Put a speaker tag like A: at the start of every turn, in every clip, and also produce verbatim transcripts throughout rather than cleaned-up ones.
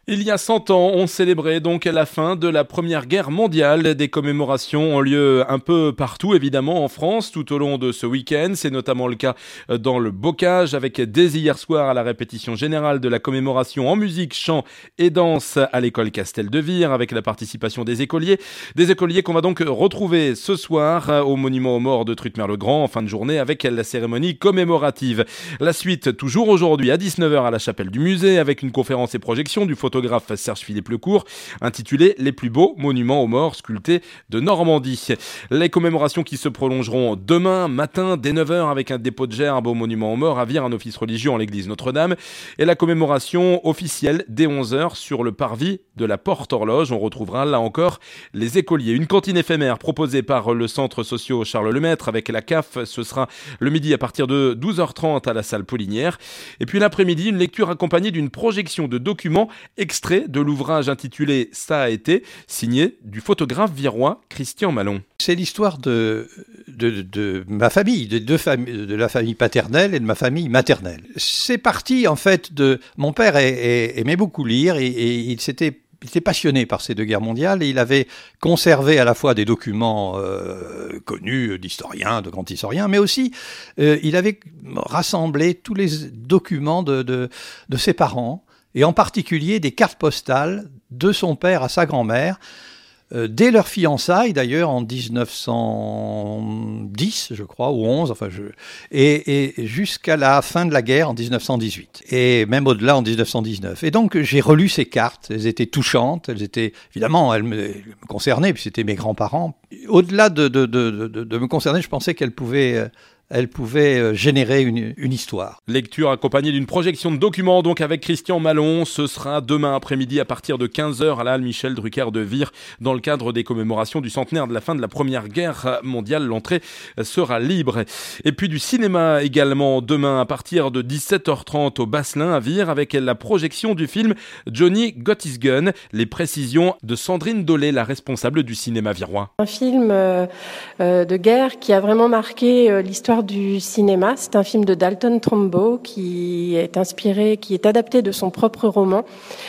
A: Il y a cent ans, on célébrait donc la fin de la Première Guerre mondiale. Des commémorations ont lieu un peu partout, évidemment, en France, tout au long de ce week-end. C'est notamment le cas dans le Bocage, avec dès hier soir à la répétition générale de la commémoration en musique, chant et danse à l'école Castel de Vire, avec la participation des écoliers. Des écoliers qu'on va donc retrouver ce soir au monument aux morts de Trutmer-le-Grand, en fin de journée, avec la cérémonie commémorative. La suite, toujours aujourd'hui à dix-neuf heures à la chapelle du musée, avec une conférence et projection du photographe Serge-Philippe Lecourt, intitulé « Les plus beaux monuments aux morts sculptés de Normandie ». Les commémorations qui se prolongeront demain matin dès neuf heures avec un dépôt de gerbes au monument aux morts à Vire, un office religieux en l'église Notre-Dame, et la commémoration officielle dès onze heures sur le parvis de la Porte-Horloge. On retrouvera là encore les écoliers. Une cantine éphémère proposée par le centre socio Charles Lemaître avec la C A F, ce sera le midi à partir de douze heures trente à la salle Paulinière. Et puis l'après-midi, une lecture accompagnée d'une projection de documents extrait de l'ouvrage intitulé « Ça a été », signé du photographe virois Christian Malon.
B: C'est l'histoire de, de, de ma famille, de, deux familles, de la famille paternelle et de ma famille maternelle. C'est parti en fait de... Mon père est, est, aimait beaucoup lire et, et il s'était... Il était passionné par ces deux guerres mondiales et il avait conservé à la fois des documents euh, connus d'historiens, de grands historiens, mais aussi euh, il avait rassemblé tous les documents de, de, de ses parents, et en particulier des cartes postales de son père à sa grand-mère, euh, dès leur fiançailles d'ailleurs en dix-neuf cent dix, je crois, ou onze, enfin je, et, et jusqu'à la fin de la guerre en dix-neuf cent dix-huit, et même au-delà en dix-neuf cent dix-neuf. Et donc j'ai relu ces cartes, elles étaient touchantes, elles étaient, évidemment, elles me, elles me concernaient, puis c'était mes grands-parents. Au-delà de, de, de, de, de me concerner, je pensais qu'elles pouvaient... Euh, elle pouvait générer une, une histoire.
A: Lecture accompagnée d'une projection de documents, donc avec Christian Malon. Ce sera demain après-midi à partir de quinze heures à la halle Michel Drucker de Vire, dans le cadre des commémorations du centenaire de la fin de la Première Guerre mondiale. L'entrée sera libre. Et puis du cinéma également demain à partir de dix-sept heures trente au Basselin à Vire, avec la projection du film Johnny Got His Gun. Les précisions de Sandrine Dolé, la responsable du cinéma virois.
C: Un film euh, de guerre qui a vraiment marqué euh, l'histoire du cinéma. C'est un film de Dalton Trumbo qui est inspiré, qui est adapté de son propre roman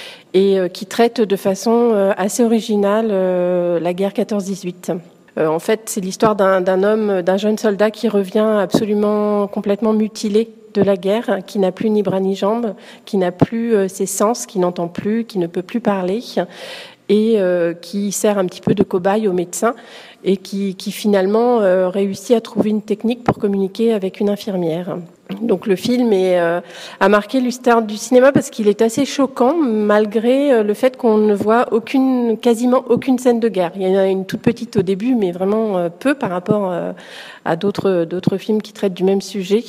C: et euh, qui traite de façon euh, assez originale euh, la guerre quatorze dix-huit. Euh, en fait, c'est l'histoire d'un, d'un homme, d'un jeune soldat qui revient absolument complètement mutilé de la guerre, qui n'a plus ni bras ni jambes, qui n'a plus euh, ses sens, qui n'entend plus, qui ne peut plus parler, et euh, qui sert un petit peu de cobaye aux médecins et qui, qui finalement euh, réussit à trouver une technique pour communiquer avec une infirmière. Donc le film est, euh, a marqué l'histoire du cinéma parce qu'il est assez choquant malgré euh, le fait qu'on ne voit aucune, quasiment aucune scène de guerre. Il y en a une toute petite au début, mais vraiment euh, peu par rapport euh, à d'autres, d'autres films qui traitent du même sujet.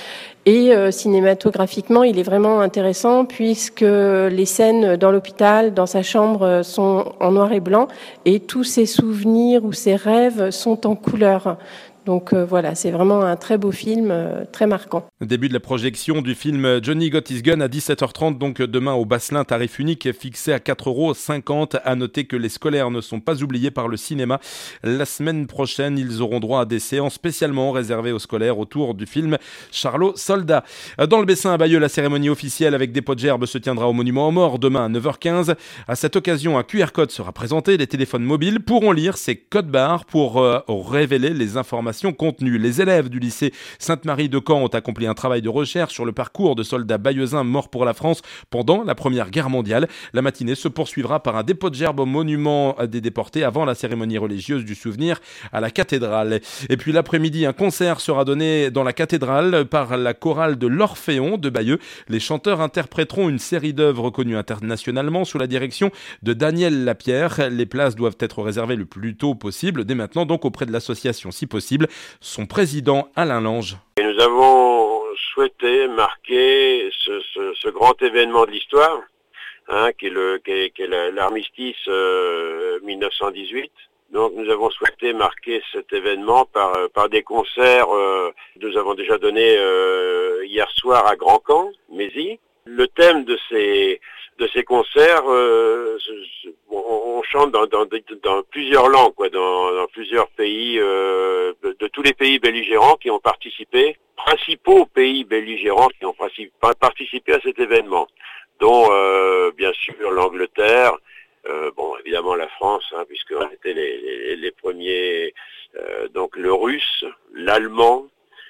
C: Et euh, cinématographiquement, il est vraiment intéressant puisque les scènes dans l'hôpital, dans sa chambre, sont en noir et blanc et tous ses souvenirs ou ses rêves sont en couleur. Donc euh, voilà, c'est vraiment un très beau film, euh, très marquant.
A: Début de la projection du film Johnny Got His Gun à dix-sept heures trente, donc demain au Basselin, tarif unique fixé à quatre euros cinquante. À noter que les scolaires ne sont pas oubliés par le cinéma. La semaine prochaine, ils auront droit à des séances spécialement réservées aux scolaires autour du film Charlot Soldat. Dans le Bessin à Bayeux, la cérémonie officielle avec dépôt de gerbes se tiendra au monument aux morts demain à neuf heures quinze. À cette occasion, un Q R code sera présenté. Les téléphones mobiles pourront lire ces codes barres pour euh, révéler les informations contenues. Les élèves du lycée Sainte-Marie de Caen ont accompli un travail de recherche sur le parcours de soldats bayeuxins morts pour la France pendant la Première Guerre mondiale. La matinée se poursuivra par un dépôt de gerbes au monument des déportés avant la cérémonie religieuse du souvenir à la cathédrale. Et puis l'après-midi, un concert sera donné dans la cathédrale par la chorale de l'Orphéon de Bayeux. Les chanteurs interpréteront une série d'œuvres reconnues internationalement sous la direction de Daniel Lapierre. Les places doivent être réservées le plus tôt possible, dès maintenant donc auprès de l'association si possible. Son président Alain Lange.
D: Et nous avons souhaité marquer ce, ce, ce grand événement de l'histoire, hein, qui est, le, qui est, qui est l'armistice euh, dix-neuf cent dix-huit. Donc nous avons souhaité marquer cet événement par, par des concerts. Euh, nous avons déjà donné euh, hier soir à Grand Camp, Mézy. Le thème de ces de ces concerts, euh, on, on chante dans, dans, dans plusieurs langues, quoi, dans, dans plusieurs pays, euh, de, de tous les pays belligérants qui ont participé, principaux pays belligérants qui ont participé à cet événement. dont euh, bien sûr l'Angleterre, euh, bon évidemment la France, hein, puisqu'on était les, les, les premiers, euh, donc le russe, l'allemand,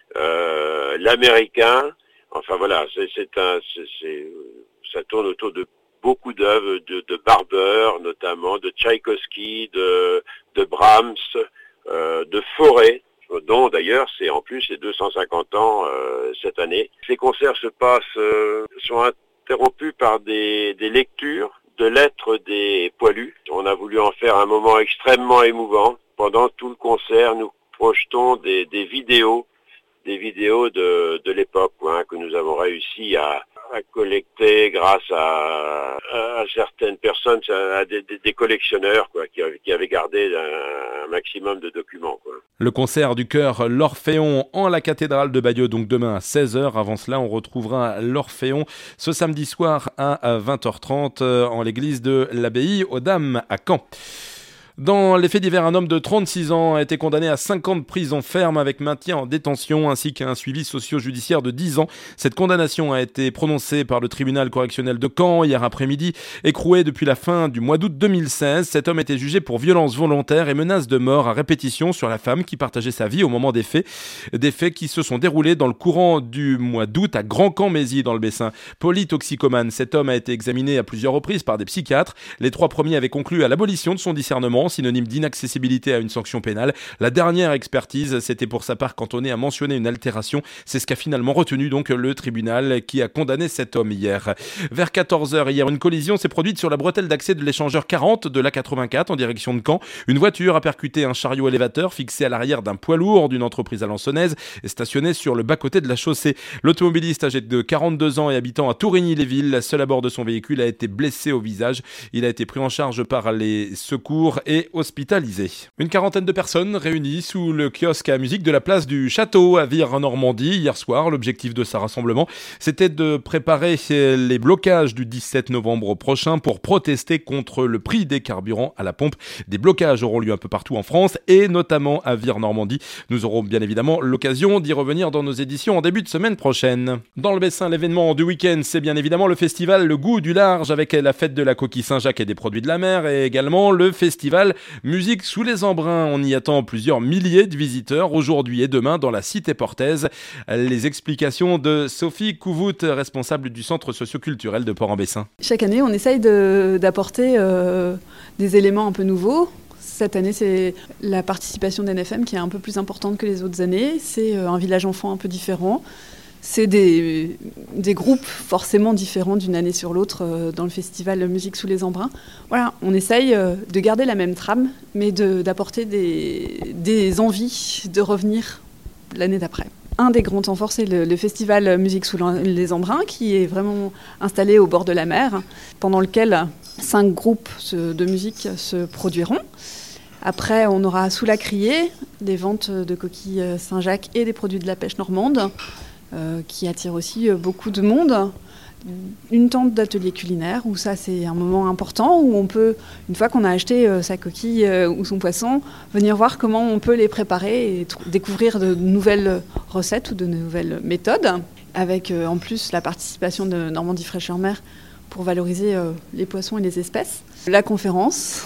D: euh, l'américain, enfin voilà, c'est, c'est un, c'est, c'est, ça tourne autour de beaucoup d'œuvres, de, de Barber notamment, de Tchaïkovski, de, de Brahms, euh, de Fauré, dont d'ailleurs c'est en plus les deux cent cinquante ans euh, cette année. Ces concerts se passent, euh, sont interrompus par des, des lectures de lettres des poilus. On a voulu en faire un moment extrêmement émouvant. Pendant tout le concert, nous projetons des, des vidéos, des vidéos de, de l'époque, hein, que nous avons réussi à, à collecter grâce à, à certaines personnes, à des, des, des collectionneurs, quoi, qui, qui avaient gardé un, un maximum de documents, quoi.
A: Le concert du chœur L'Orphéon en la cathédrale de Bayeux, donc demain à seize heures. Avant cela, on retrouvera l'Orphéon ce samedi soir à vingt heures trente en l'église de l'Abbaye aux Dames à Caen. Dans les faits divers, un homme de trente-six ans a été condamné à cinq ans de prison ferme avec maintien en détention ainsi qu'un suivi socio-judiciaire de dix ans. Cette condamnation a été prononcée par le tribunal correctionnel de Caen hier après-midi. Écroué depuis la fin du mois d'août deux mille seize, cet homme était jugé pour violence volontaire et menace de mort à répétition sur la femme qui partageait sa vie au moment des faits. Des faits qui se sont déroulés dans le courant du mois d'août à Grand-Camp-Mézy dans le Bessin. Polytoxicomane, cet homme a été examiné à plusieurs reprises par des psychiatres. Les trois premiers avaient conclu à l'abolition de son discernement, synonyme d'inaccessibilité à une sanction pénale. La dernière expertise s'était pour sa part cantonnée à mentionner une altération. C'est ce qu'a finalement retenu donc le tribunal qui a condamné cet homme hier. Vers quatorze heures hier, une collision s'est produite sur la bretelle d'accès de l'échangeur quarante de l'A quatre-vingt-quatre en direction de Caen. Une voiture a percuté un chariot élévateur fixé à l'arrière d'un poids lourd d'une entreprise alençonnaise et stationné sur le bas-côté de la chaussée. L'automobiliste âgé de quarante-deux ans et habitant à Tourigny-les-Villes, seul à bord de son véhicule, a été blessé au visage. Il a été pris en charge par les secours et hospitalisé. Une quarantaine de personnes réunies sous le kiosque à musique de la place du Château à Vire en Normandie hier soir. L'objectif de ce rassemblement, c'était de préparer les blocages du dix-sept novembre prochain pour protester contre le prix des carburants à la pompe. Des blocages auront lieu un peu partout en France et notamment à Vire Normandie. Nous aurons bien évidemment l'occasion d'y revenir dans nos éditions en début de semaine prochaine. Dans le Bessin, l'événement du week-end, c'est bien évidemment le festival Le Goût du Large avec la fête de la coquille Saint-Jacques et des produits de la mer et également le festival Musique sous les embruns. On y attend plusieurs milliers de visiteurs aujourd'hui et demain dans la cité portaise. Les explications de Sophie Couvout, responsable du centre socio-culturel de Port-en-Bessin.
E: Chaque année, on essaye de, d'apporter euh, des éléments un peu nouveaux. Cette année, c'est la participation d'N F M qui est un peu plus importante que les autres années. C'est euh, un village enfant un peu différent. C'est des, des groupes forcément différents d'une année sur l'autre euh, dans le festival Musique sous les embruns. Voilà, on essaye euh, de garder la même trame, mais de, d'apporter des, des envies de revenir l'année d'après. Un des grands temps forts, c'est le, le festival Musique sous les embruns, qui est vraiment installé au bord de la mer, pendant lequel cinq groupes de musique se produiront. Après, on aura Sous la Criée, des ventes de coquilles Saint-Jacques et des produits de la pêche normande, Euh, qui attire aussi euh, beaucoup de monde. Une tente d'atelier culinaire, où ça c'est un moment important, où on peut, une fois qu'on a acheté euh, sa coquille euh, ou son poisson, venir voir comment on peut les préparer et tr- découvrir de nouvelles recettes ou de nouvelles méthodes, avec euh, en plus la participation de Normandie Fraîcheur Mer pour valoriser euh, les poissons et les espèces. La conférence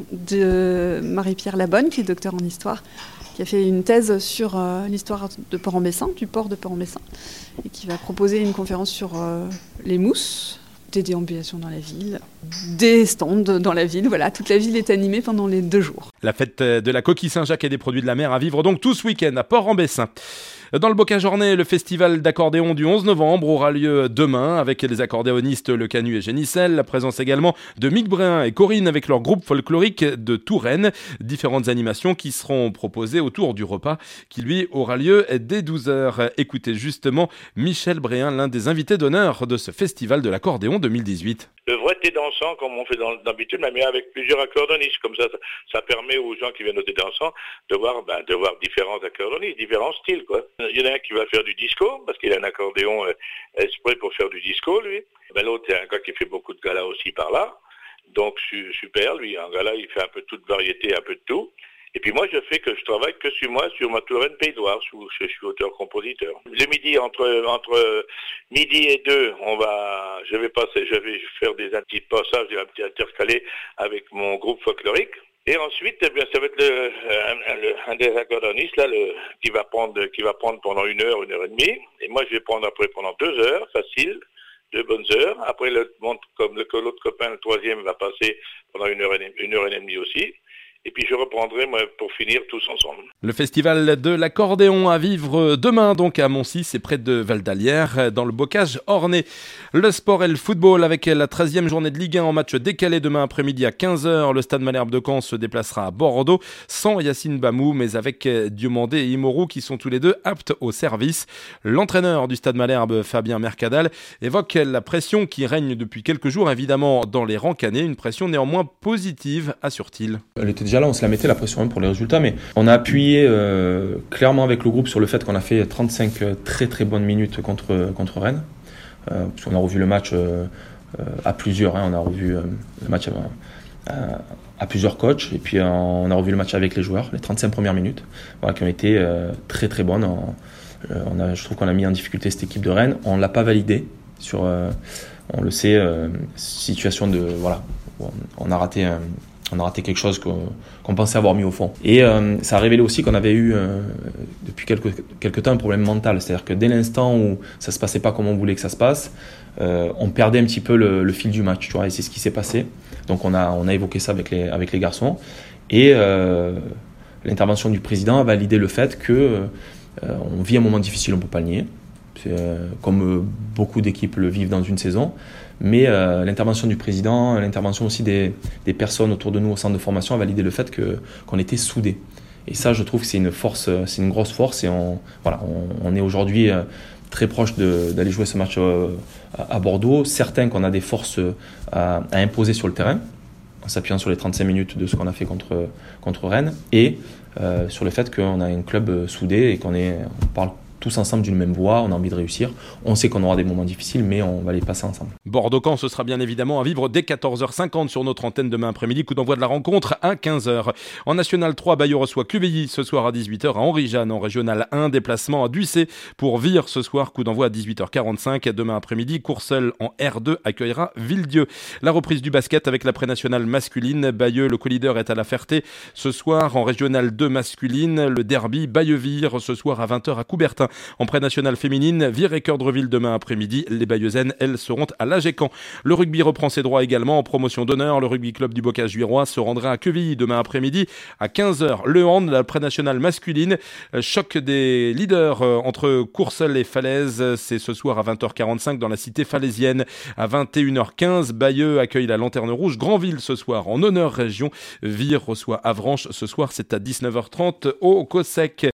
E: de Marie-Pierre Labonne, qui est docteure en histoire, qui a fait une thèse sur euh, l'histoire de Port-en-Bessin, du port de Port-en-Bessin, et qui va proposer une conférence sur euh, les mousses, des déambulations dans la ville, des stands dans la ville. Voilà, toute la ville est animée pendant les deux jours.
A: La fête de la coquille Saint-Jacques et des produits de la mer à vivre donc tout ce week-end à Port-en-Bessin. Dans le Bocage-Ornay, le festival d'accordéon du onze novembre aura lieu demain avec les accordéonistes Le Canu et Génicel. La présence également de Mick Bréhin et Corinne avec leur groupe folklorique de Touraine. Différentes animations qui seront proposées autour du repas qui lui aura lieu dès douze heures. Écoutez justement Michel Bréhin, l'un des invités d'honneur de ce festival de l'accordéon deux mille dix-huit.
F: Le vrai thé dansant, comme on fait dans, d'habitude, mais avec plusieurs accordéonistes. Comme ça, ça, ça permet aux gens qui viennent au thé dansant de voir, ben, de voir différents accordéonistes, différents styles, quoi. Il y en a un qui va faire du disco, parce qu'il a un accordéon euh, exprès pour faire du disco, lui. Ben, l'autre, c'est un gars qui fait beaucoup de galas aussi par là. Donc, su- super, lui, un gala, il fait un peu toute variété, un peu de tout. Et puis moi, je fais que je travaille que sur moi, sur ma Touraine Pays de Loire, où je suis auteur-compositeur. Le midi, entre entre midi et deux, on va, je vais passer, je vais faire des petits passages, des petits intercalés avec mon groupe folklorique. Et ensuite, eh bien, ça va être le, un, un des accordonistes là, le, qui va prendre, qui va prendre pendant une heure, une heure et demie. Et moi, je vais prendre après pendant deux heures, facile. Deux bonnes heures. Après, le, comme le, l'autre copain, le troisième, va passer pendant une heure et, une heure et demie aussi. Et puis je reprendrai moi, pour finir tous ensemble.
A: Le festival de l'accordéon à vivre demain donc à Moncy, c'est près de Val-d'Alière, dans le bocage ornais. Le sport et le football avec la treizième journée de Ligue un en match décalé demain après-midi à quinze heures. Le stade Malherbe de Caen se déplacera à Bordeaux sans Yacine Bamou mais avec Diomandé et Imorou qui sont tous les deux aptes au service. L'entraîneur du stade Malherbe, Fabien Mercadal, évoque la pression qui règne depuis quelques jours évidemment dans les rangs cannés, une pression néanmoins positive, assure-t-il.
G: Elle était déjà là, on se la mettait la pression pour les résultats, mais on a appuyé euh, clairement avec le groupe sur le fait qu'on a fait trente-cinq très très bonnes minutes contre, contre Rennes, euh, parce qu'on a revu le match euh, à plusieurs, hein, on a revu euh, le match à, à, à plusieurs coachs, et puis euh, on a revu le match avec les joueurs, les trente-cinq premières minutes, voilà, qui ont été euh, très très bonnes. On, on a, je trouve qu'on a mis en difficulté cette équipe de Rennes, on ne l'a pas validé, sur, euh, on le sait, euh, situation de, voilà, on, on a raté un On a raté quelque chose qu'on, qu'on pensait avoir mis au fond. Et euh, ça a révélé aussi qu'on avait eu, euh, depuis quelques, quelques temps, un problème mental. C'est-à-dire que dès l'instant où ça ne se passait pas comme on voulait que ça se passe, euh, on perdait un petit peu le, le fil du match. Tu vois, et c'est ce qui s'est passé. Donc on a, on a évoqué ça avec les, avec les garçons. Et euh, l'intervention du président a validé le fait qu'on euh, vit un moment difficile, on ne peut pas le nier. C'est, euh, comme euh, beaucoup d'équipes le vivent dans une saison. Mais euh, l'intervention du président, l'intervention aussi des, des personnes autour de nous au centre de formation a validé le fait que, qu'on était soudés. Et ça, je trouve que c'est une force, c'est une grosse force. Et on, voilà, on, on est aujourd'hui euh, très proche de, d'aller jouer ce match euh, à Bordeaux. Certains qu'on a des forces à, à imposer sur le terrain, en s'appuyant sur les trente-cinq minutes de ce qu'on a fait contre, contre Rennes. Et euh, sur le fait qu'on a un club soudé et qu'on est, on parle tous ensemble d'une même voie, on a envie de réussir. On sait qu'on aura des moments difficiles, mais on va les passer ensemble.
A: Bordeaux-Caen, ce sera bien évidemment à vivre dès quatorze heures cinquante sur notre antenne demain après-midi. Coup d'envoi de la rencontre à quinze heures. En National trois, Bayeux reçoit Q V I ce soir à dix-huit heures à Henri-Jeanne. En Régional un, déplacement à Duissé pour Vire ce soir. Coup d'envoi à dix-huit heures quarante-cinq. Demain après-midi, Courseulles en R deux accueillera Villedieu. La reprise du basket avec la pré-nationale masculine. Bayeux, le co-leader, est à la Ferté ce soir. En Régional deux masculine, le derby Bayeux-Vire ce soir à vingt heures à Coubertin. En pré-nationale féminine, Vire et Cœurdreville demain après-midi. Les Bayeuxennes, elles, seront à l'Agécan. Le rugby reprend ses droits également en promotion d'honneur. Le rugby club du Bocage-Juirois se rendra à Quevilly demain après-midi à quinze heures. Le hand, la pré-nationale masculine, choc des leaders entre Courseulles et Falaise. C'est ce soir à vingt heures quarante-cinq dans la cité falaisienne. À vingt et une heures quinze, Bayeux accueille la Lanterne Rouge. Granville ce soir en honneur région. Vire reçoit Avranches ce soir. C'est à dix-neuf heures trente au Cossec.